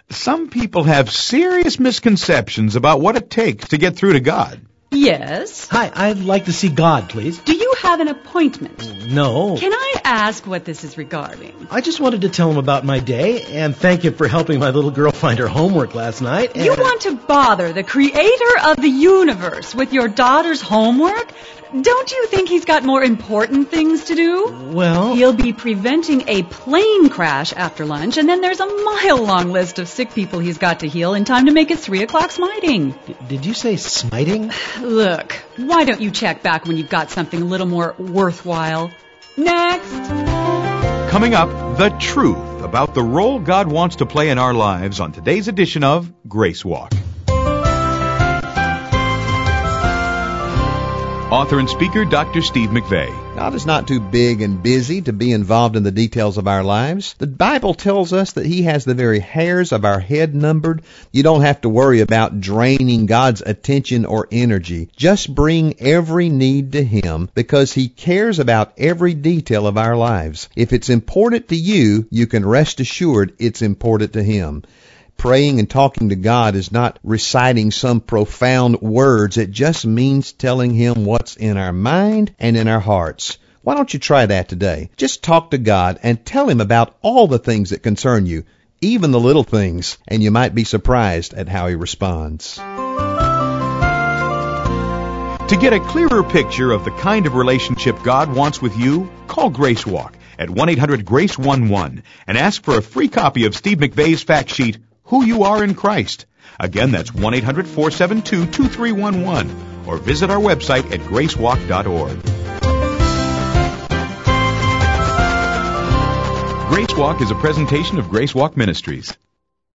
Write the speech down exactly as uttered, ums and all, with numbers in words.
Some people have serious misconceptions about what it takes to get through to God. Yes? Hi, I'd like to see God, please. Do you have an appointment? No. Can I ask what this is regarding? I just wanted to tell him about my day and thank him for helping my little girl find her homework last night. And You want to bother the creator of the universe with your daughter's homework? Don't you think he's got more important things to do? Well... He'll be preventing a plane crash after lunch, and then there's a mile-long list of sick people he's got to heal in time to make his three o'clock smiting. D- did you say smiting? Look, why don't you check back when you've got something a little more worthwhile? Next! Coming up, the truth about the role God wants to play in our lives on today's edition of Grace Walk. Author and speaker, Doctor Steve McVey. God is not too big and busy to be involved in the details of our lives. The Bible tells us that He has the very hairs of our head numbered. You don't have to worry about draining God's attention or energy. Just bring every need to Him because He cares about every detail of our lives. If it's important to you, you can rest assured it's important to Him. Praying and talking to God is not reciting some profound words. It just means telling Him what's in our mind and in our hearts. Why don't you try that today? Just talk to God and tell Him about all the things that concern you, even the little things, and you might be surprised at how He responds. To get a clearer picture of the kind of relationship God wants with you, call Grace Walk at one eight hundred grace eleven and ask for a free copy of Steve McVey's fact sheet, Who You Are in Christ. Again, that's one eight hundred four seven two two three one one, or visit our website at grace walk dot org. Grace Walk is a presentation of Grace Walk Ministries.